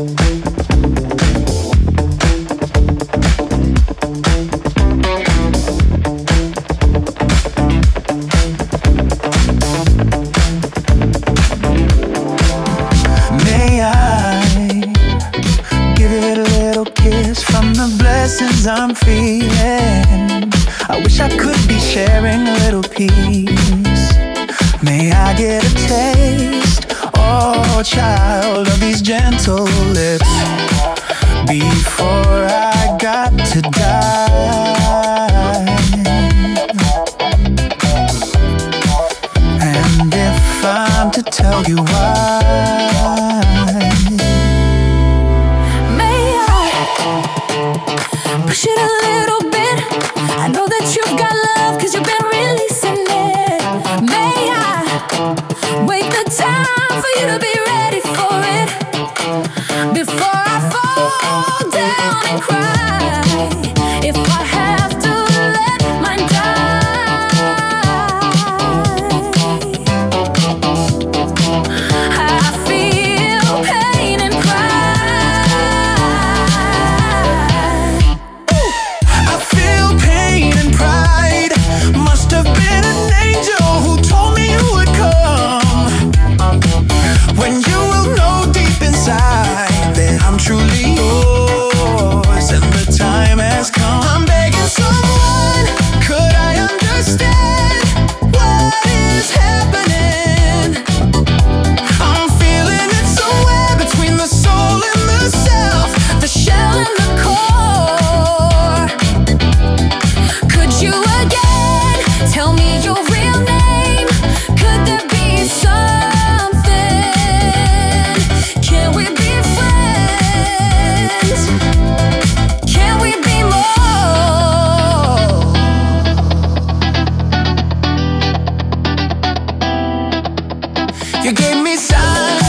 I'm feeling. I wish I could be sharing a little piece. May I get a taste, oh child, of these gentle lips before I got to die? And if I'm to tell you why, push it a little bit. I know that you've got love, 'cause you've been releasing it. May I wait the time for you to be ready for it, before I fall down and cry? If I have to let mine die, I feel pain and pride. Must have been an angel who told me you would come. When you will know deep inside that I'm truly yours, and the time has come. I'm begging someone, could I understand what is happening? I'm feeling it somewhere between the soul and the self, the shell and the core. Could you again tell me your real name? Could there be something? Can we be friends? Can we be more? You gave me signs.